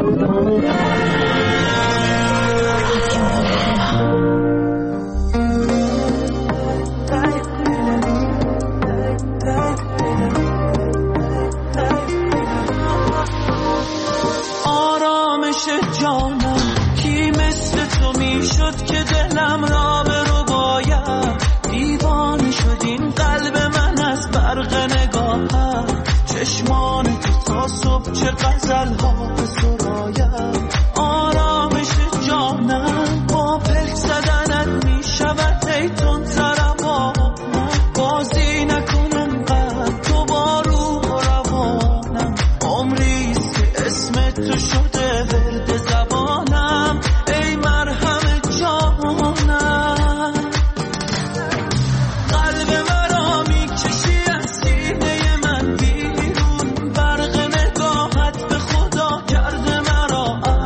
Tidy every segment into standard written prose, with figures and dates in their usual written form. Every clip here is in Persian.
کرده مرا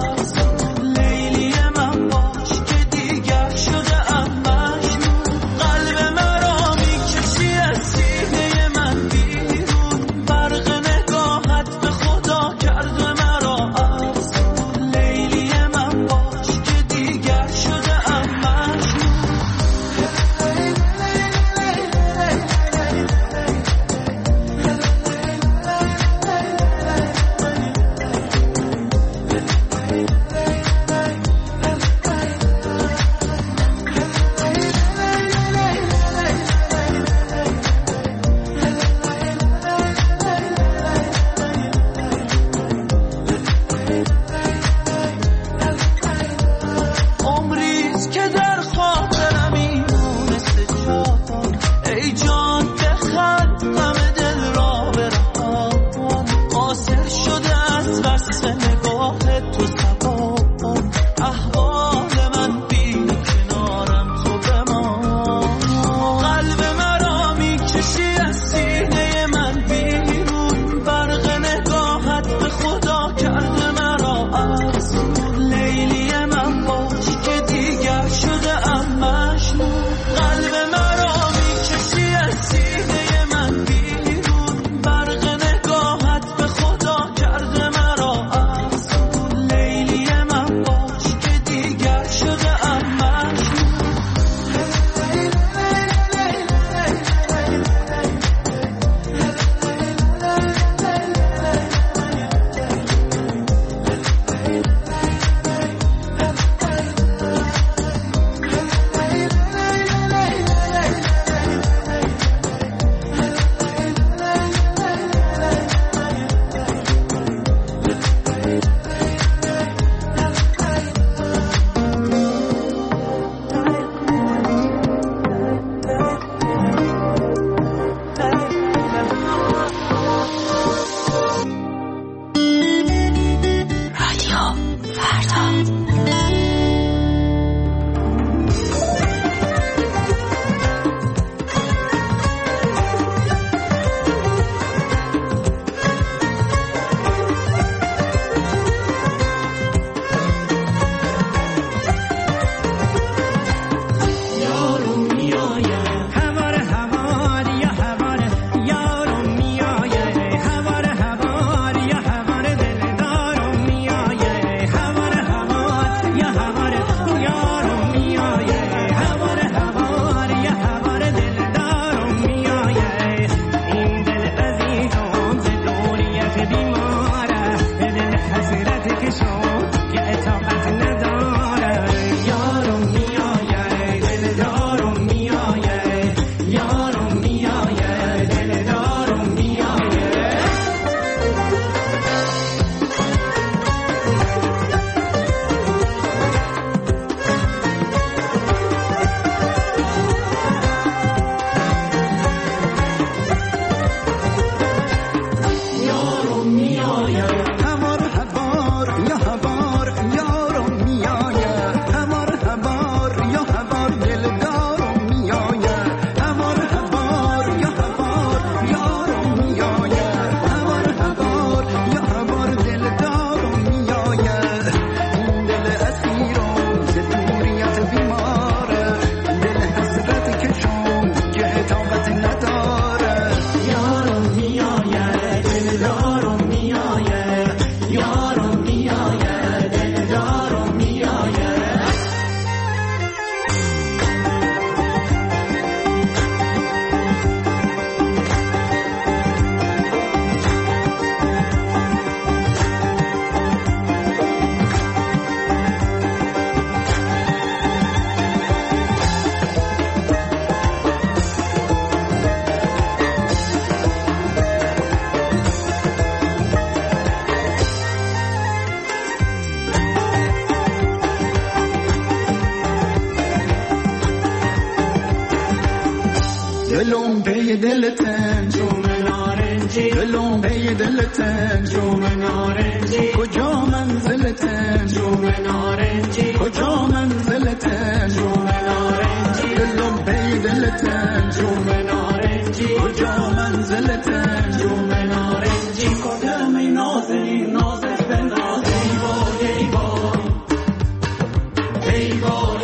دلتن جوم نارنجی دلم پی دلتن جوم نارنجی کجا منزلتن جوم نارنجی کجا منزلتن جوم نارنجی دلم پی دلتن جوم نارنجی کجا منزلتن جوم نارنجی کدام نازنین نازش به ناز ای وای ای وای ای وای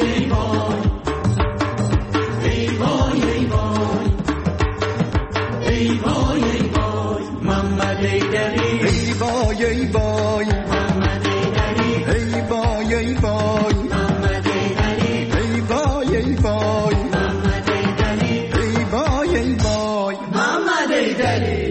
ای وای ای وای ای وای ای وای محمد ایدری ای وای ای وای محمد ایدری ای وای ای وای محمد ایدری ای وای ای وای محمد ایدری ای وای ای وای محمد ایدری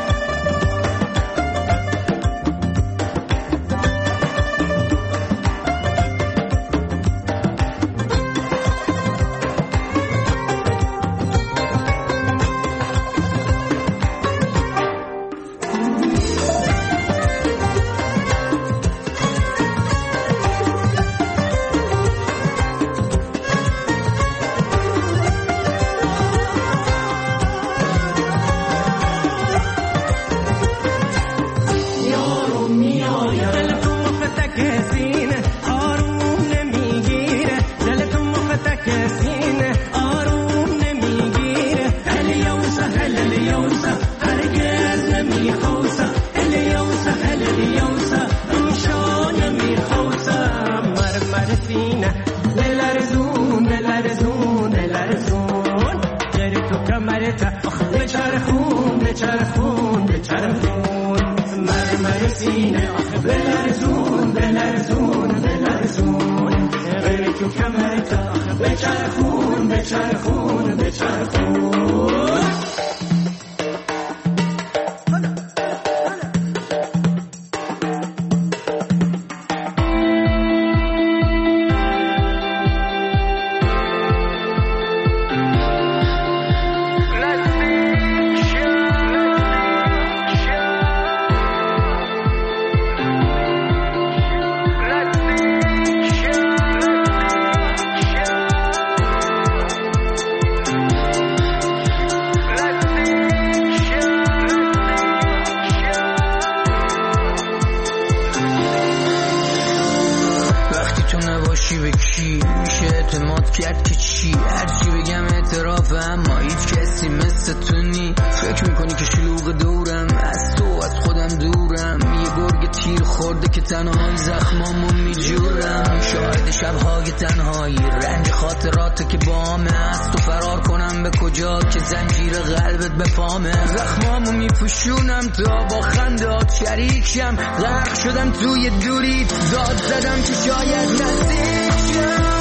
غرق شدم توی دوری داد زدم که شاید نزدیک شم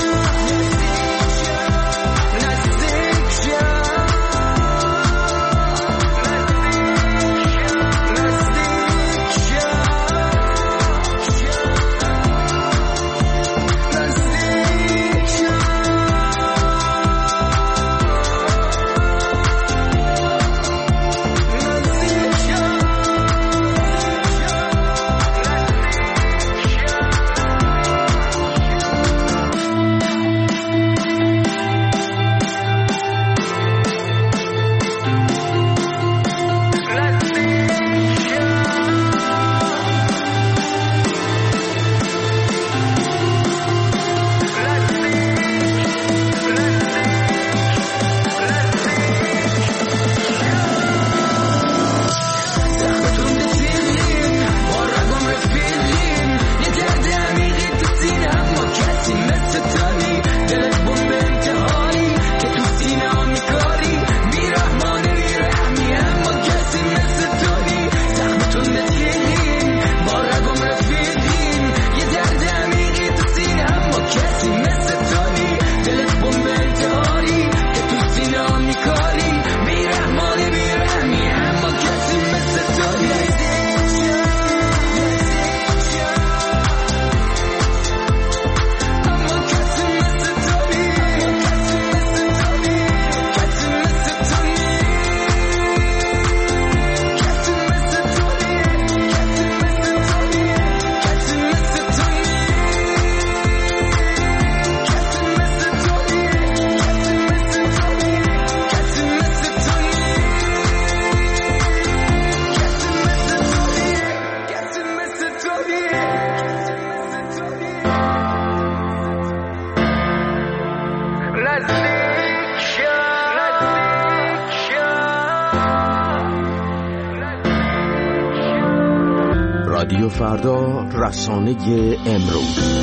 فردا رسانه امروز.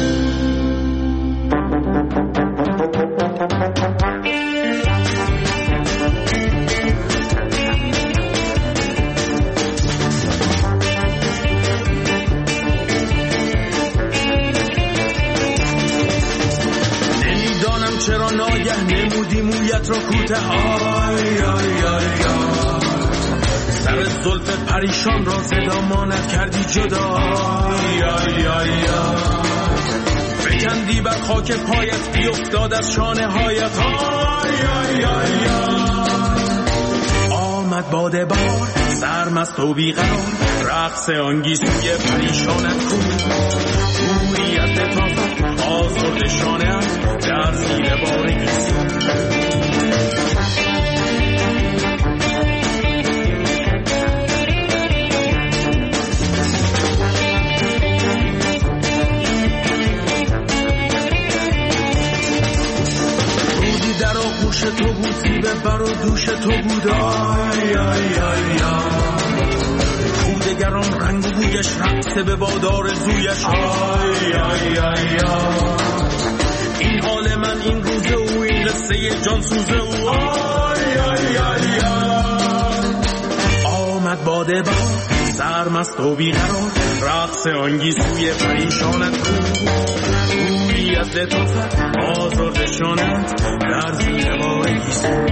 نمیدانم چرا ناگه نمودی مویت را کوته، آی آی آی آی سر زلف پریشان را صدا ماند کردی جدا، آی آی آی فکندی بر خاک پایت بیفتاد از شانه هایت، آی آی آی آمد باد بار سرمست و بیقرار، رقص آنگیسوی پریشانت کو، گویی از لطافت آزرد شانه‌ات در زیر بار گیسو. رودی در آغوش تو بود، زیبه بر و دوش تو بود، آی آی آی دگران رنگ و بویش رقصه به بادار زویش، آی آی آی این حال من این روزه و این قصه جان سوزه و آی آی آی آمد باده بار سرمست و بیقرار، رقص آنگیسوی پریشانت کو، گویی از لطافت آزرد شانت در زیر بار گیسو.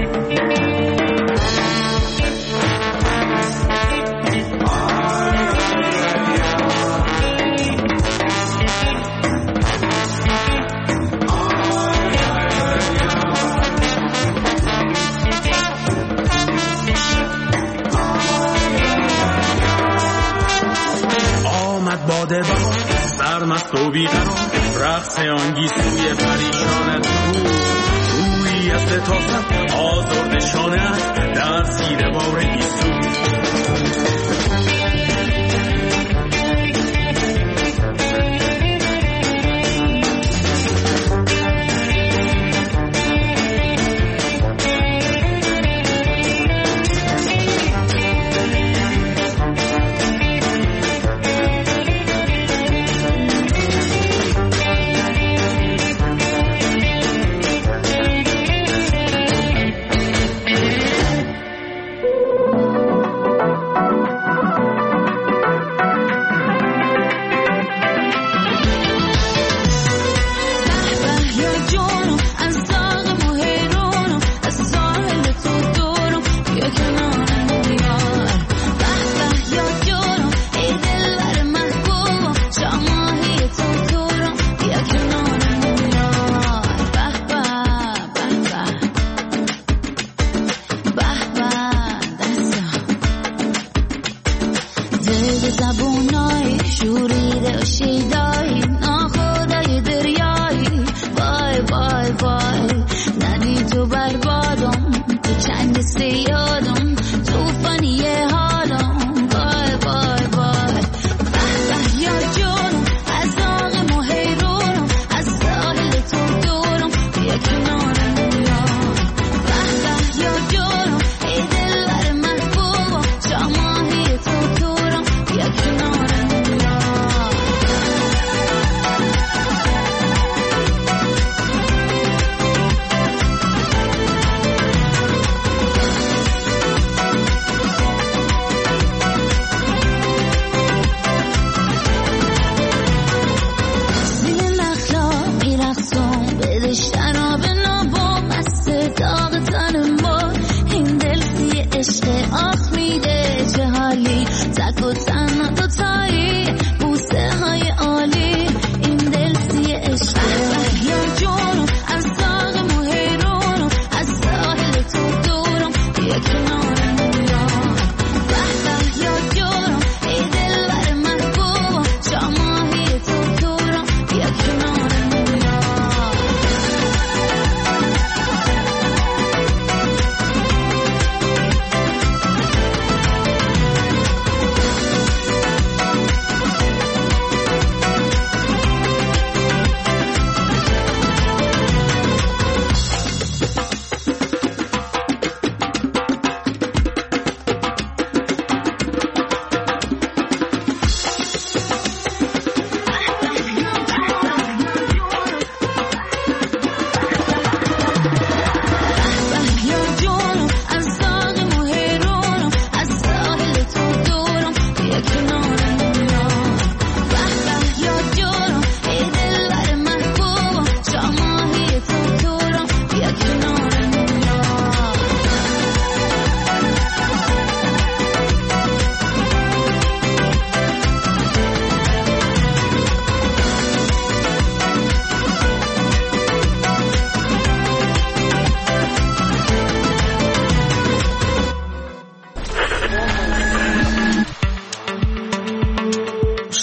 باده بار سرمست و بیقرار، رقص آنگیسوی پریشانت کو، گویی از لطافت آزرد شانه‌ات در زیر بار گیسو.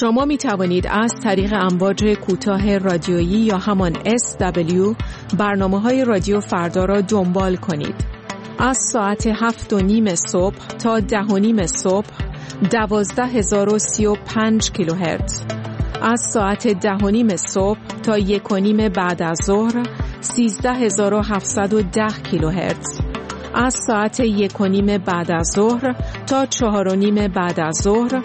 شما می توانید از طریق امواج کوتاه رادیویی یا همان SW برنامه‌های رادیو فردا را دنبال کنید. از ساعت 7:30 صبح تا 10:30 صبح 12035 کیلوهرتز. از ساعت 10:30 صبح تا 1:30 بعد از ظهر 13710 کیلوهرتز. از ساعت 1:30 بعد از ظهر تا 4:30 بعد از ظهر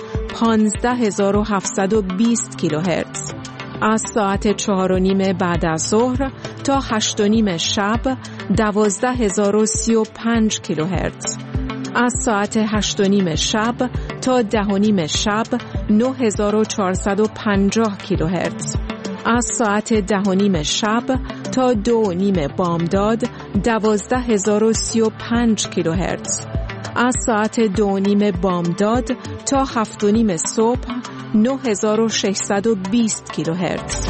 15720 کیلوهرتز. از ساعت 4:30 بعد از ظهر تا 8:30 شب 12035 کیلوهرتز. از ساعت 8:30 شب تا 10:30 شب 9450 کیلوهرتز. از ساعت 10:30 شب تا 2:30 بامداد 12035 کیلوهرتز. از ساعت 2:30 بامداد تا 7:30 صبح 9620 کیلوهرتز.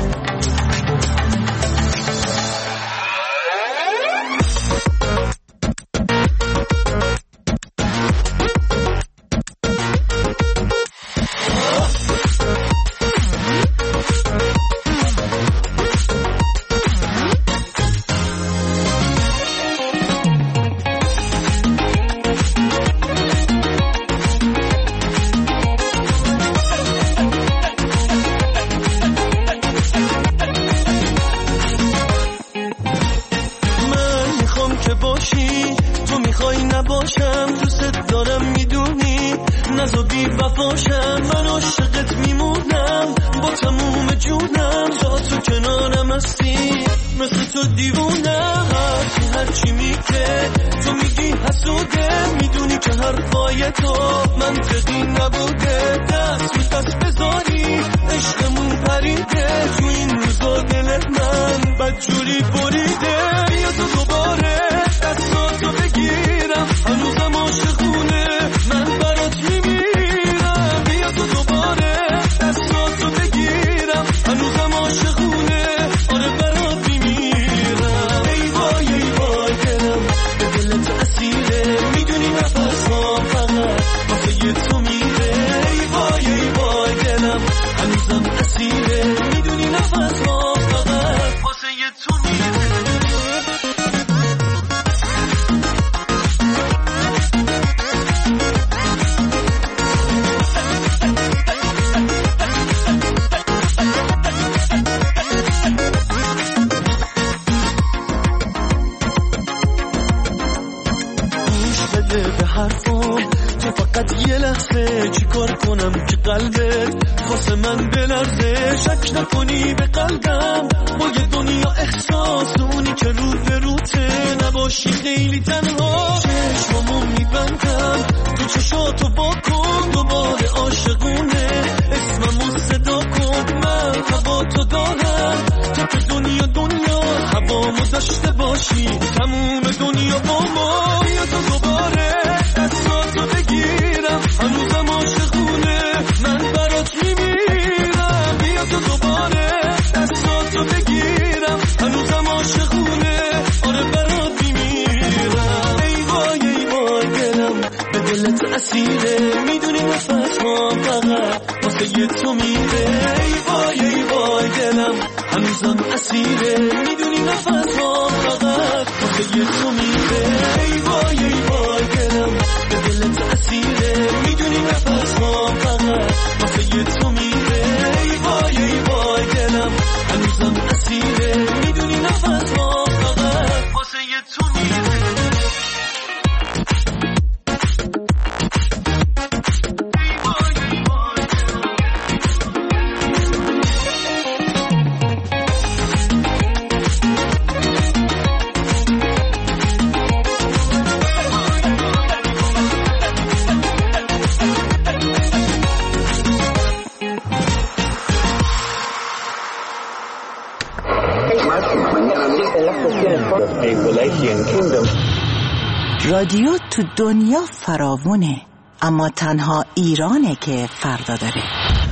رادیو تو دنیا فراوونه، اما تنها ایرانه که فردا داره.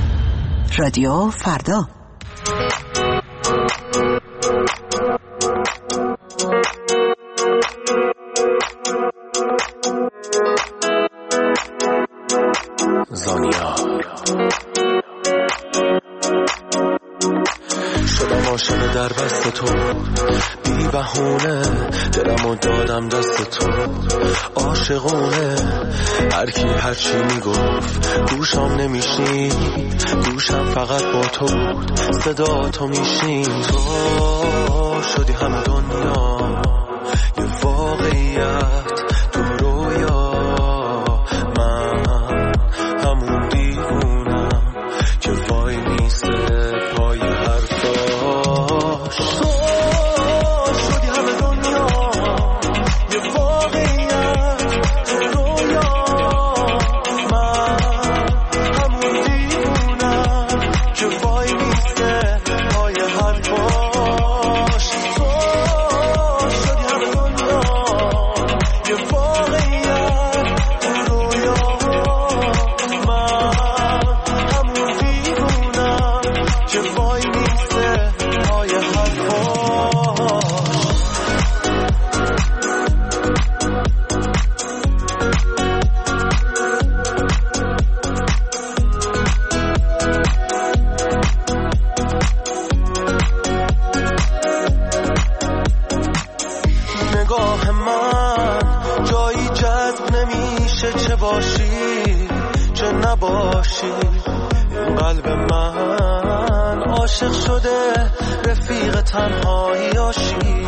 رادیو فردا. عاشق در بست تو، بی بهونه دلمو دادم دست تو، عاشقونه هر کی هر چی میگفت گوشم نمیشنید، گوشم فقط با تو بود، صدا تو میشنید. تو شدی همه دنیا یه واقعیت تو رویا، من همون دیوونم که وای میسته پای حرفاش. تو شدی همه دنیا یه واقعیت تو رویا، من همون دیوونم که وای میسته پای حرفاش. تو شدی همه دنیا یه واقعیت تو رویا، من همون دیوونم که وای میسته پای حرفاش. نگاه من جایی جذب نمیشه، چه باشی چه نباشی، این قلب من عاشق شده رفیق تنهاییاشی.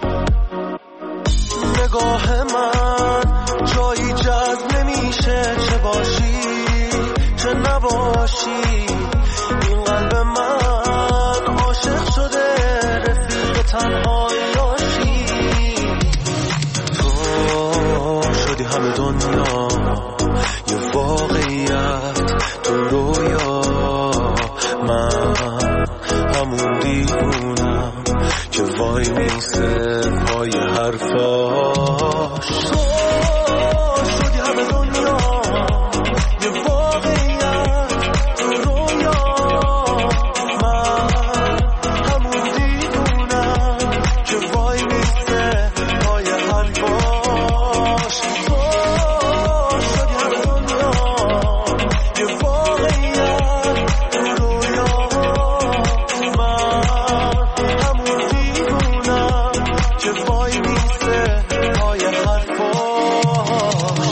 نگاه من جایی جذب نمیشه، چه باشی چه نباشی، این قلب من عاشق شده رفیق تنهاییاشی. تو شدی همه دنیا یه واقعیت تو رویا، من همون دیوونم که وای میسته پای حرفاش. تو شدی همه دنیا یه واقعیت تو رویا، من همون دیوونم که وای میسته پای حرفاش. تو شدی همه دنیا یه واقعیت تو رویا، من همون دیوونم که وای میسته پای حرفاش.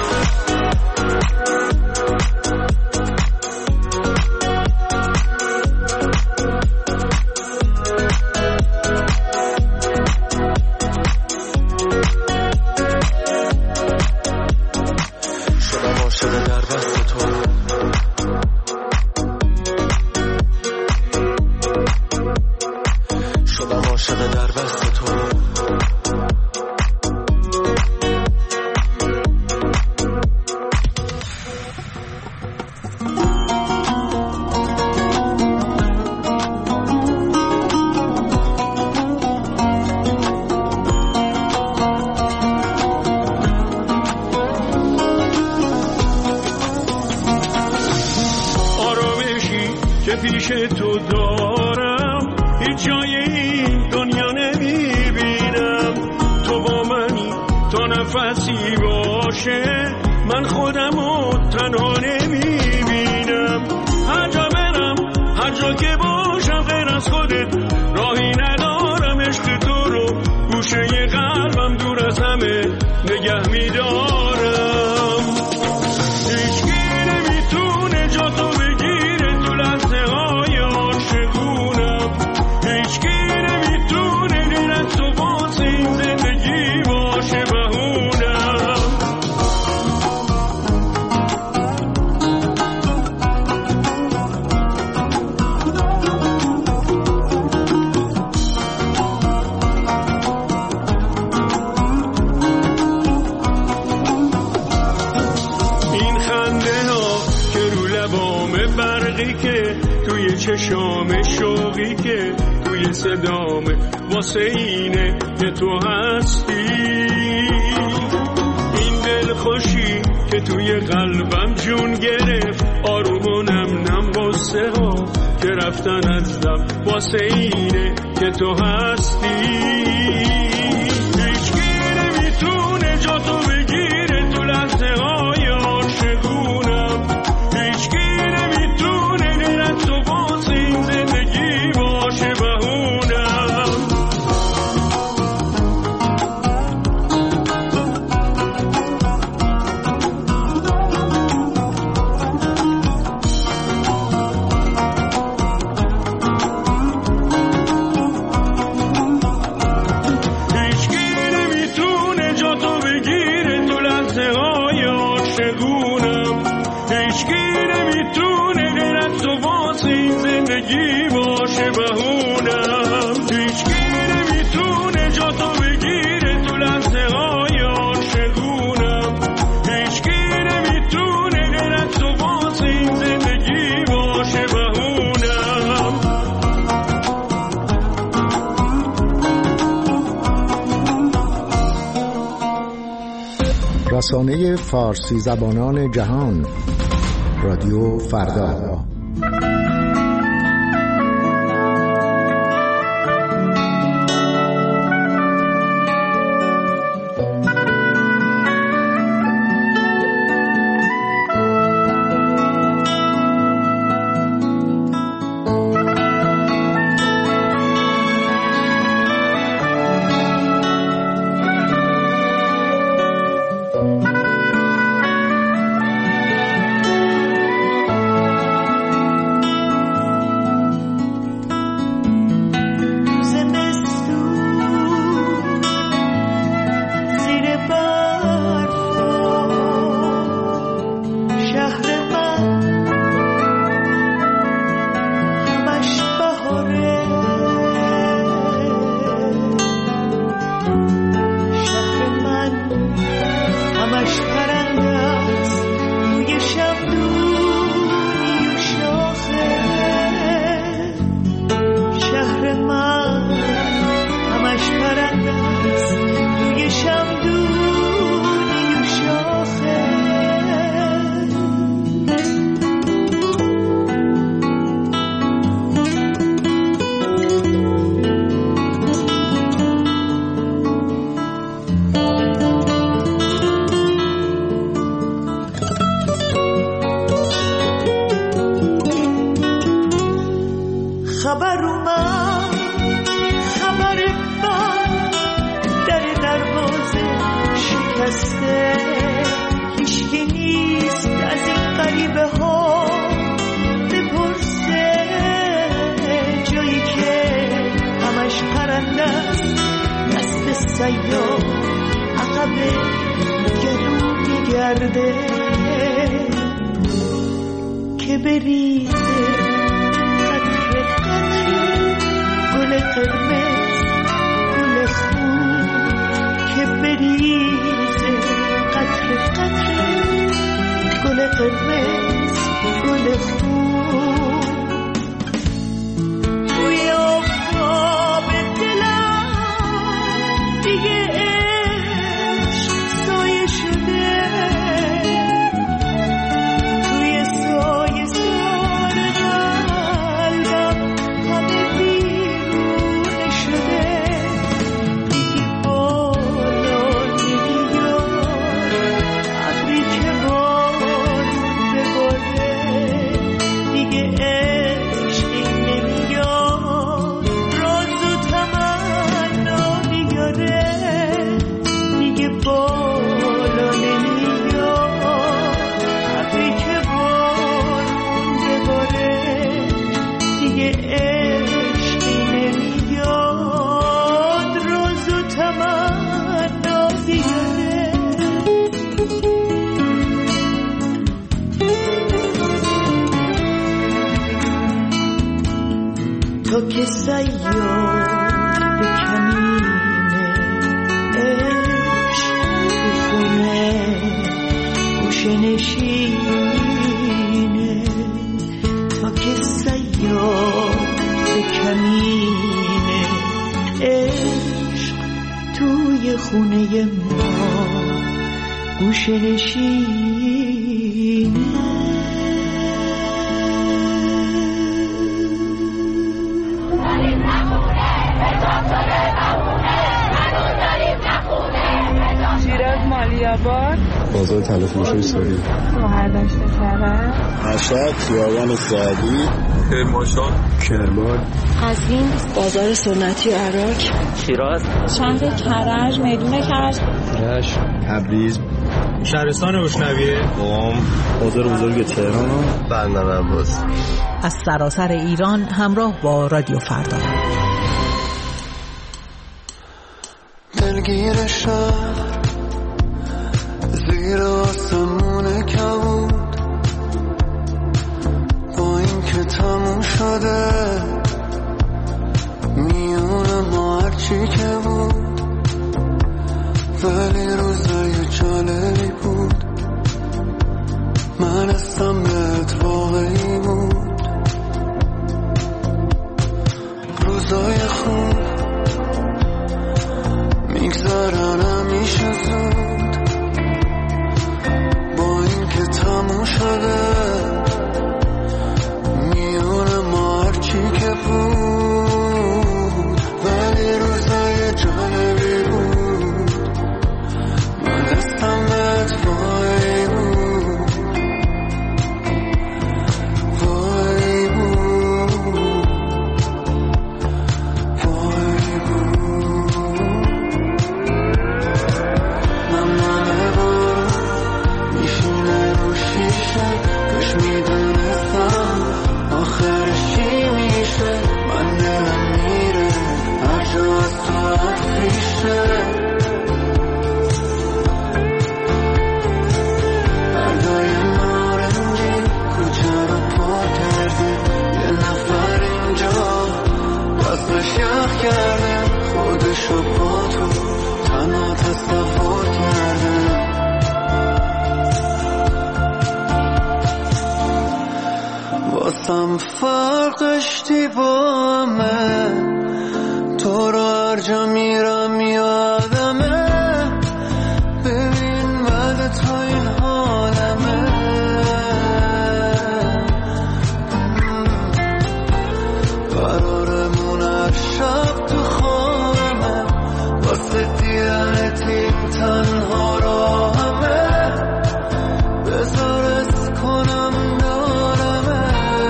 شدم عاشق در بست تو، شدم عاشق در بست تو. آرامشی که پیش تو دارم هیچ جای این دنیا نمیبینم. تو با منی تا نفسی باشه، من خودمو تنها نمیبینم. هر جا برم هر جا که باشم غیر از خودت راهی ندارم، عشق تو رو گوشه قلبم دور از همه نگه میدارم. هیچکی نمیتونه جا تو بگیره تو لحظه های عاشقونم، هیچکی نمیتونه غیر از تو واسه این زندگی باشه بهونم. این خنده ها که رو لبامه، برقی که توی چشام، شوقی که توی صدامه، واسه اینه که تو هستی. این دلخوشی که توی قلبم جون گرفت، آروم و نم نم واسه ها که رفتن از دم، واسه اینه که تو هستی. هیچکی نمیتونه جا تو بگیره تو لحظه های عاشقونم، هیچکی نمیتونه غیر از تو واسه این زندگی باشه بهونم. زندگی باشه بهونم، هیچکی نمیتونه جا تو بگیره تو لحظه های عاشقونم، هیچکی نمیتونه غیر از تو واسه این زندگی باشه بهونم. رسانه فارسی زبانان جهان، رادیو فردا. که بریزه قطره قطره گل قرمز گل خون، که بریزه قطره قطره گل قرمز گل خون. توی آفتاب دلم دیگه عشق سایه شده، توی سایه سار قلبم همه بیرون شده. دیگه بالا نمیاد ابری که بارون بباره، دیگه عشقی نمیاد راز و تمنا بیاره. دیگه بالا نمیاد ابری که بارون بباره، دیگه عشقی نمیاد راز و تمنا بیاره. تو که سیاد به کمینه عشق تو خونه گوشه نشینه، تو که سیاد به کمینه عشق توی خونه ما گوشه نشینه. شیراز مالیاباد، بازار تلفروشی ساری، مهردشت کرد، مشهد، خیابان سعدی، کرمانشاه، کرمان، قزوین، بازار سنتی عراق، شیراز، شهر کرج، میدون کرج، رشت، تبریز، شهرستان روشنویه، قم، بازار بزرگ تهران، بندر عباس. از سراسر ایران همراه با رادیو فردا. دلگیر شهر زیر آسمون کبود، با این که تموم شده هم فرقش دیوامه، تو رو هر جا میرم یادمه، ببین بعد تا این حالمه، قرارمون هر شب تو خانمه، واسه دیدنت این تنها راهمه، بذار از کنم دارمه،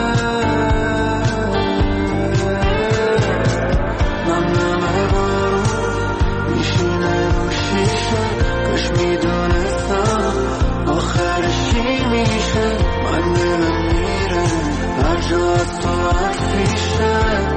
نمنمه بارون میشینه رو شیشه، کاش میدونستم آخرش چی میشه، من دلم میره هر جا از تو حرفیشه،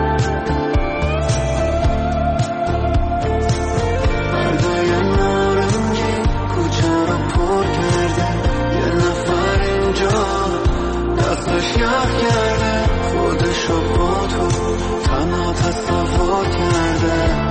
بردای نارنجی کوچه رو پر کرده، یه نفر اینجا دستش یخ کرده، خودشو با تو تنها تصور کرده.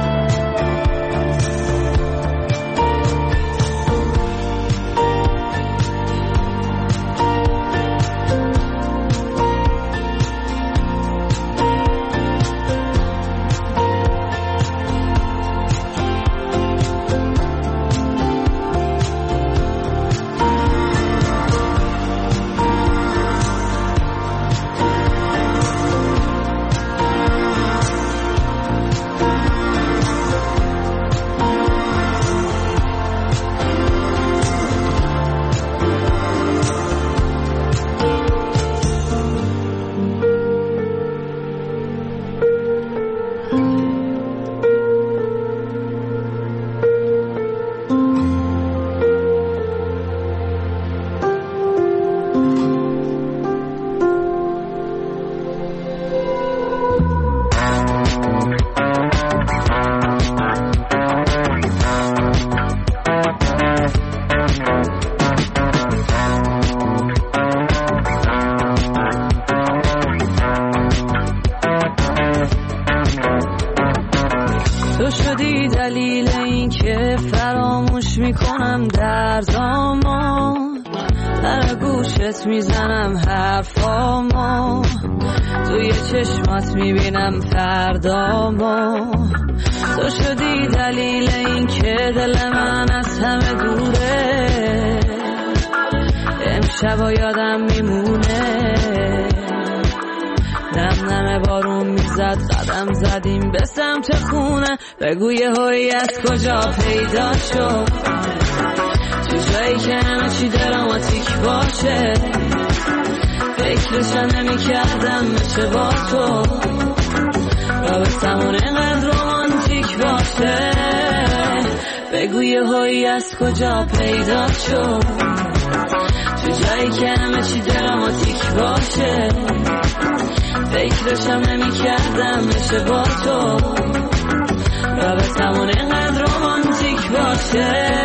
تو شدی دلیل این که فراموش میکنم دردامو، در گوشت میزنم حرفامو، توی چشمات میبینم فردامو، تو شدی دلیل این که دل من از همه دوره، امشب یادم میمونه، نم نم بارون میزد قدم زدیم به سمت خونه، بگوی هوی از کجا پیدا شد، تو جایی که همه چی دراماتیک باشه، فکرشم نمی کردم مثل با تو، رابطمون اینقدر رومانتیک باشه، بگوی هوی از کجا پیدا شد، تو جایی که همه چی دراماتیک باشه، فکرشم نمی کردم بشه با تو، رابطمون اینقدر رومانتیک باشه.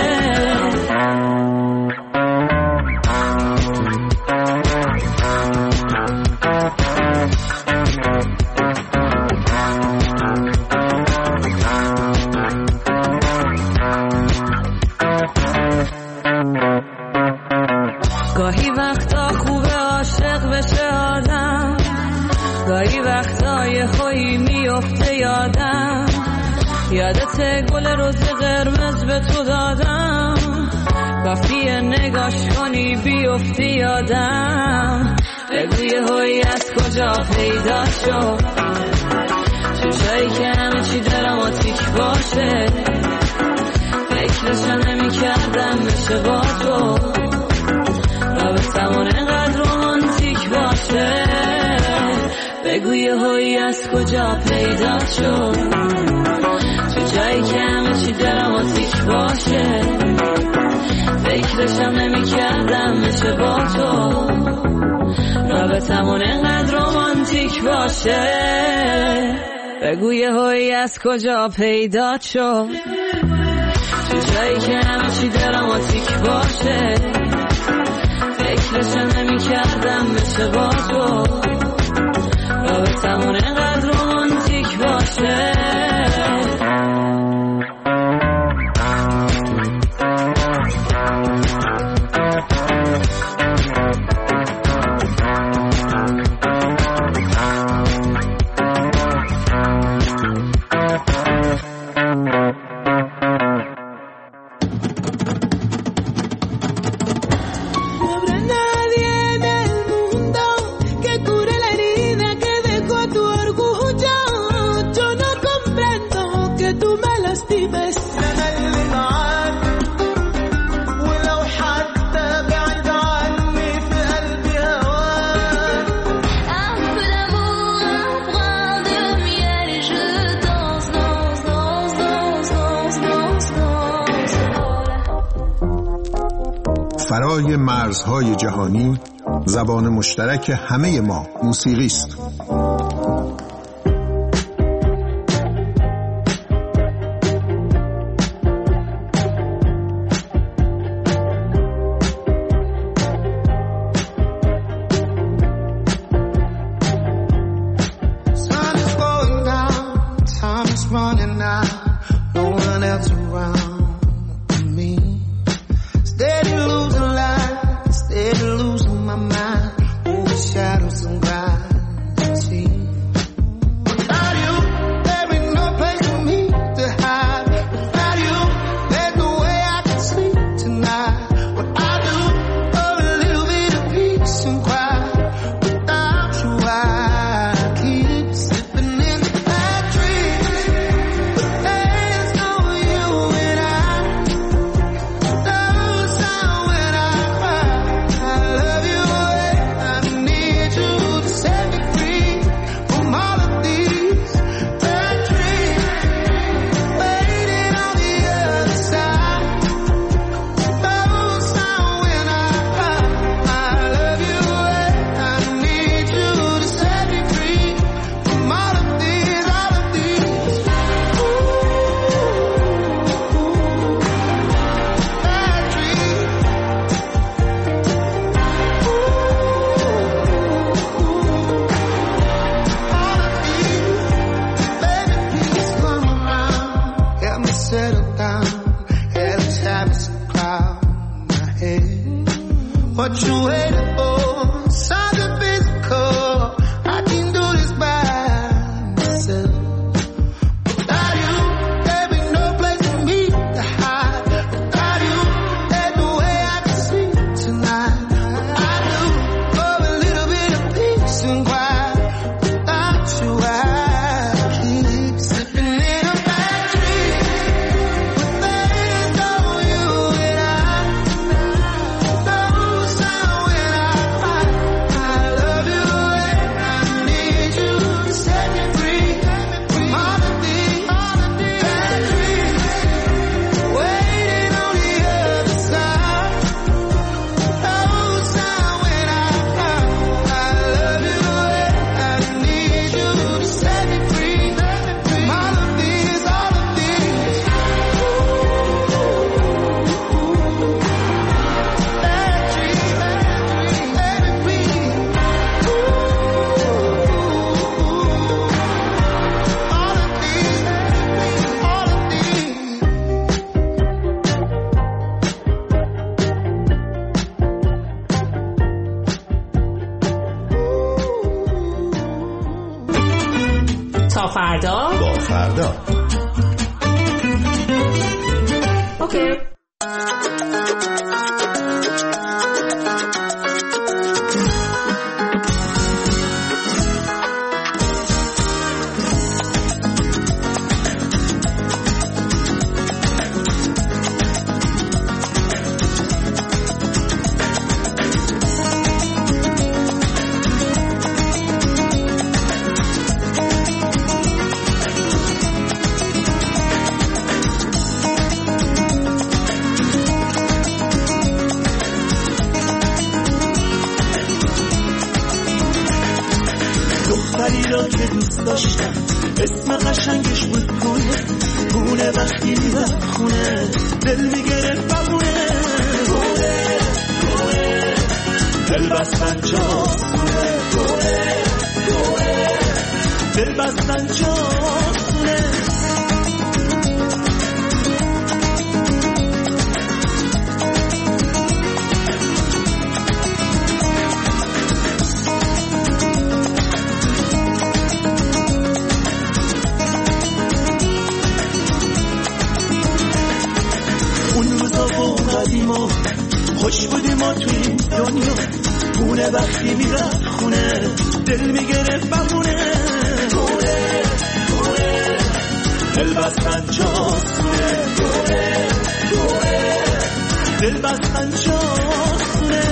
گاهی وقتا خوبه عاشق بشه آدم، گاهی وقتای خویی میفته یادم، یادت گل روز قرمز به تو دادم، کافیه نگاش کنی بیفتی یادم، بگوی هوی از کجا پیدا شد، تو جایی که همه چی دراماتیک باشه، فکرشم نمی کردم بشه با تو، رابطمون اینقدر رومانتیک باشه، بگوی هوی از کجا پیدا شد، تو جایی که همه چی دراماتیک باشه، فکرشم نمی کردم بشه با تو، رابطمون اینقدر رومانتیک باشه، بگوی هوی از کجا پیدا شد، تو جایی که همه چی دراماتیک باشه، فکرشم نمی کردم بشه با تو، رابطمون اینقدر رومانتیک باشه. قلبي بس أنا اللي معاك، ولو حتى بعد عني في قلبي هواك. Un peu d'amour, un brin de miel et je danse, danse, danse, danse, danse, danse, danse. فرای مرزهای جهانی، زبان مشترک همه ما موسیقی است. تا فردا با فردا. اوکی. دختری را که دوست داشتم اسم قشنگش بود پونه وقتی میرفت خونه دل میگرفت بمونه دل بستن جاسونه دل بستن جاسونه خوش بودیم ما توی این دنیا خونه وقتی میرفت خونه دل میگرفت بمونه دل بستن چاسونه دل بستن چاسونه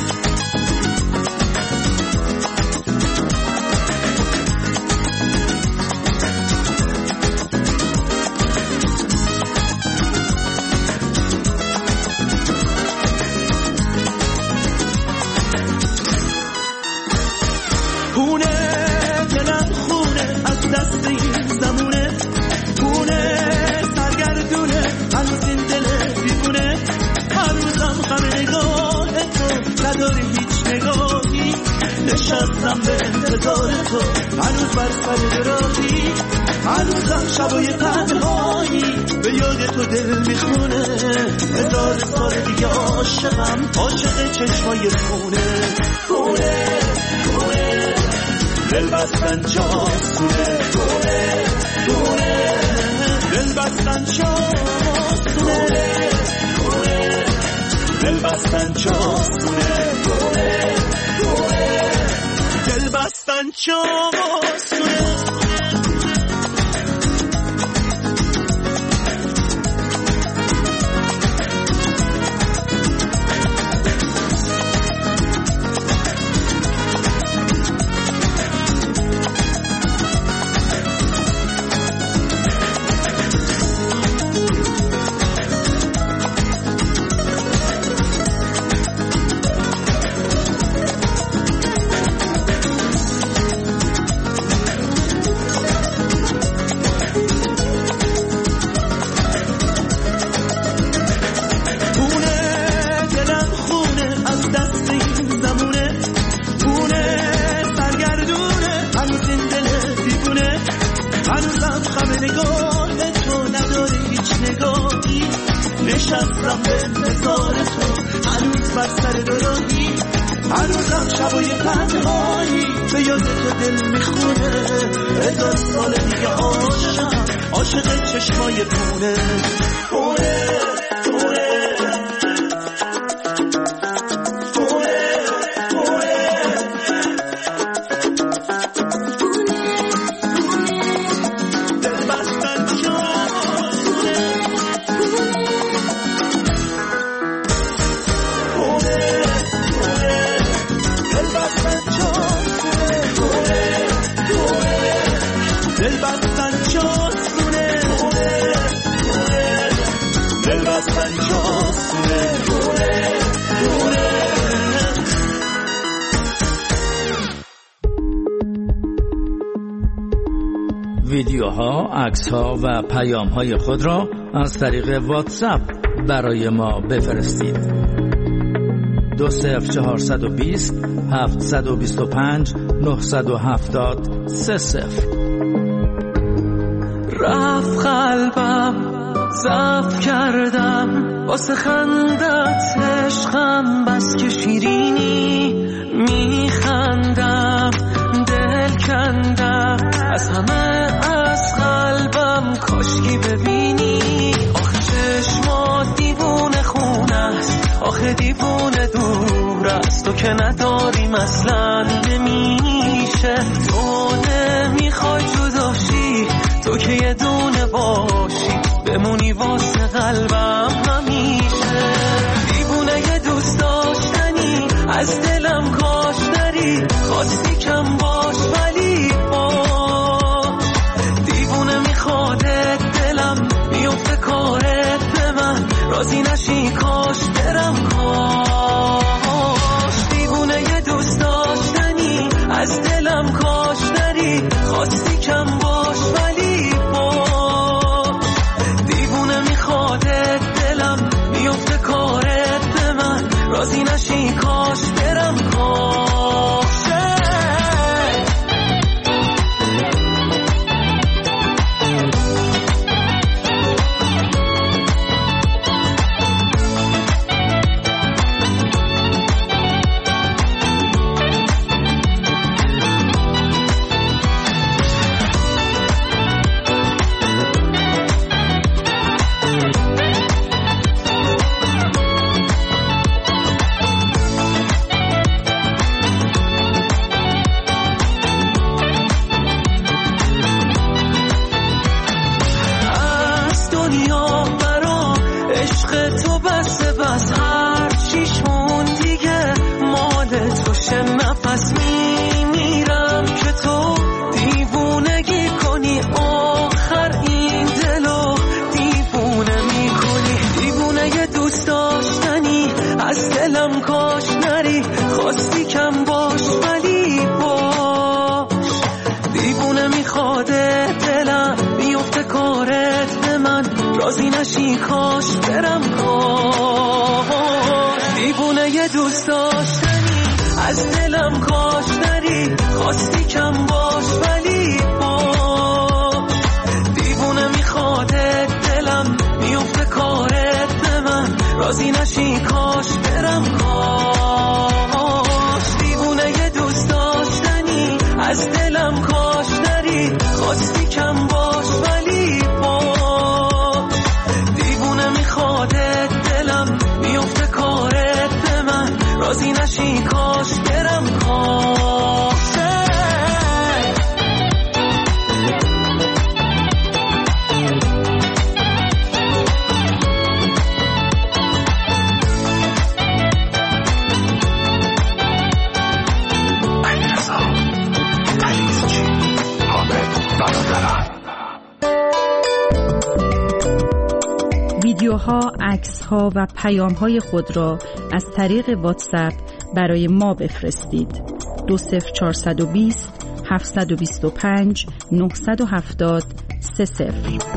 نشستم به انتظار تو هنوز بر سر راهی هنوزم شبای تنهایی به یاد تو دل میخونه 1000 سال دیگه عاشقم عاشق چشمای خونه دل بستن چاسونه دل بستن چاسونه دل بستن چاسونه دل بستن چاسونه نشستم به انتظار تو هنوز بر سر راهی هنوزم شبای تنهایی به یاد تو دل میخونه 1000 سال دیگه عاشق چشمای خونه ویدیوها، عکس‌ها و پیام‌های خود را از طریق واتساپ برای ما بفرستید. 20420 725 970 30. رفت قلبم ضعف کردم واسه خندت عشقم بس که شیرینی میخندم دل کندم از همه از قلبم کاشکی ببینی آخه چشمات دیوونه خونه است آخه دیوونه دور است تو که نداریم اصلا نمیشه تو نمیخوای جداشی تو که یه دونه باشی بمونی واسه قلبم همیشه دیوونه یه دوست داشتنی از دلم کاش داری خواستی کم باش ولی باش دیوونه میخوادت دلم میفته کارت به من راضی نشی کاش برم کاش دیوونه یه دوست داشتنی از دلم کاش داری خواستی کم باش ولی باش دیوونه میخوادت دلم میفته کارت به من راضی نشی کاش برم کاش عشق تو بس هر چیشون دیگه مال توشه. نفس میمیرم که تو دیوونگی کنی، آخر این دلو دیوونه میکنی. دیوونه دوست داشتنی از دلم کاش نری، خواستی کم باش ولی باش. دیوونه میخواده دلم بیفته کارت به من، راضی نشی کاش برم کاش. دیوونه دوست داشتنی از دلم کاش نری، خواستی کم باش ولی باش. دیوونه میخواده دلم بیفته کارت به من، راضی نشی کاش برم کاش. دیوونه دوست داشتنی از دلم کاش نری، خواستی کم باش ولی باش. دیوونه میخواده دلم بیفته کارت به من، راضی نشی کاش برم کاش. ویدیوها، عکس‌ها و پیام‌های خود را از طریق واتساپ برای ما بفرستید. 20420 725 970 30.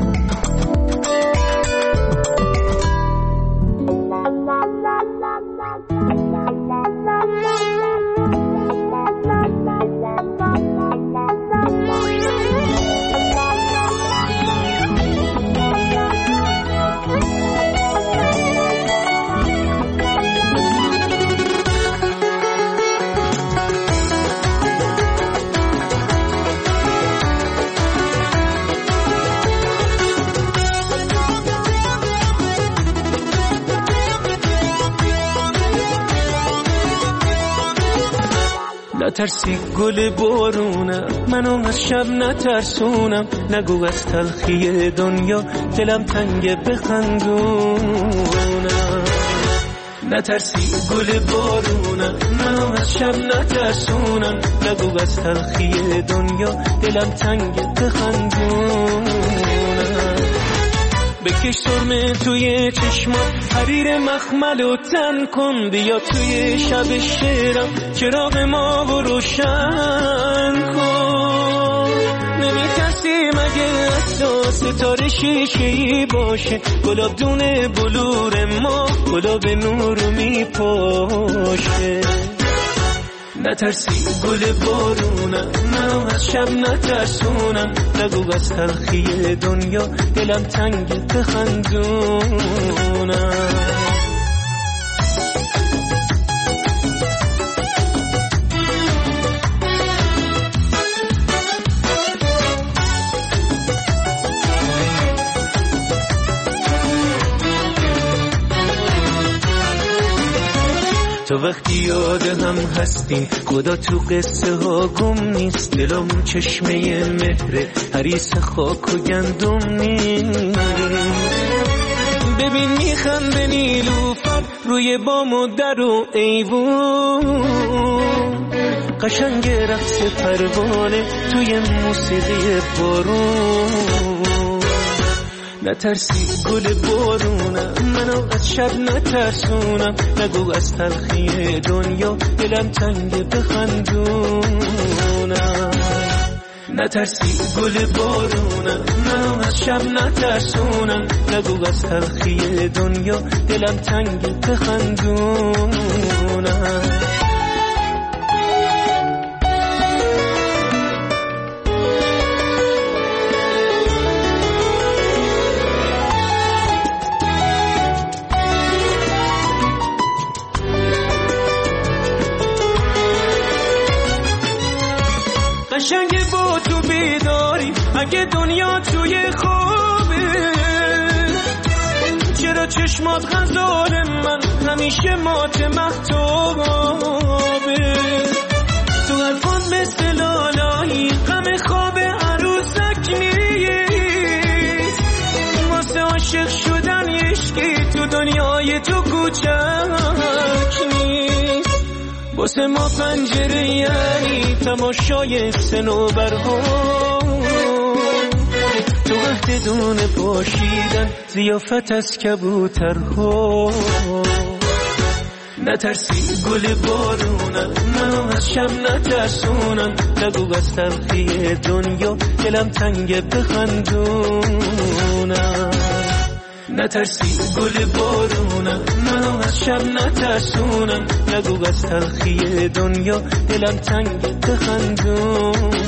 نترسی گل بارونم، منو از شب نترسونم. نگو از تلخی دنیا دلم تنگه بخندونم. نترسی گل بارونم، منو از شب نترسونم. نگو از تلخی دنیا دلم تنگه بخندونم. بکش سرمه توی چشمات، حریر مخمل و تن کن. بیا توی شب شعرم چراغ ما و روشن کن. نمی‌ترسی مگه از ستاره شیشه‌ای باشه؟ گلاب دونه بلور ما گلاب نور میپاشه. نترسی گل بارونم، منو از شب نترسونم. نگو از تلخی دنیا دلم تنگ بخندونم. تو وقتی یاد هم هستی خدا تو قصه ها گم نیست. دلم چشمه مهره، حریص خاک و گندم نیست. ببین میخنده نیلوفر روی بام و در و ایوون. قشنگ رقص پروانه توی موسیقی بارون. نترسی گل بارونم، منو از شب نترسونم. نگو از تلخی دنیا دلم تنگ بخندونم. نترسی گل بارونم، منو از شب نترسونم. نگو از تلخی دنیا دلم تنگ بخندونم. قشنگ با تو بیداری اگه دنیا توی خوابه. چرا چشمات غزال من همیشه مات محتابه؟ تو حرفان مثل لالایی غم خواب عروسک نیست. واسه عاشق شدن عشقی تو دنیا کوچک نیست، واسه ما پنجره یعنی تماشای صنوبرها، تو وقت دونه پاشیدن ضیافت از کبوترها. نترسی گل بارونن منو از شب نترسونن، نگو از تلخی دنیا دلم تنگ بخندونن. نترسی گل بارونن منو از شب نترسونن، نگو از تلخی دنیا دلم تنگ بخندونن.